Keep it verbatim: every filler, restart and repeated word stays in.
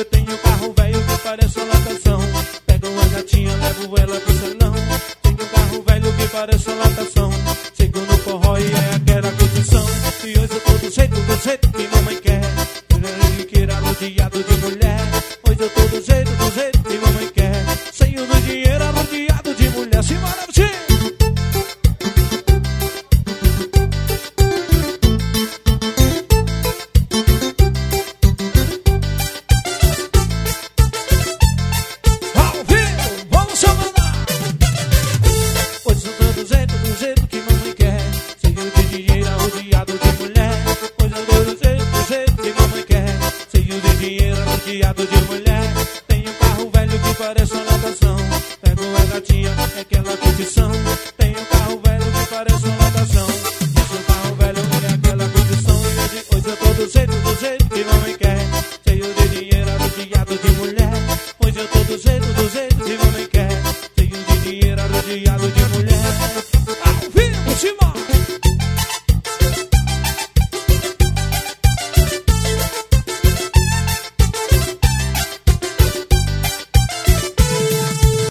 Eu tenho um carro velho que parece uma latação. Pego uma gatinha, levo ela pro salão. Tenho um carro velho que parece uma latação. Chego no forró e é aquela condição. E hoje eu tô do jeito, do jeito que mamãe quer. Queira rodeado de mulher. Hoje eu tô do jeito, do jeito que mamãe quer. Cheio do dinheiro, rodeado de mulher. Se maravilha! De mulher, tenho um carro velho que parece uma natação. Pego a gatinha, é aquela condição. Tenho um carro velho que parece uma natação. Esse carro velho é aquela condição. E hoje, hoje eu tô do jeito, do jeito que mamãe quer. Cheio de dinheiro, rodeado de mulher. Hoje eu tô do jeito, do jeito que mamãe quer. Cheio de dinheiro, rodeado de mulher.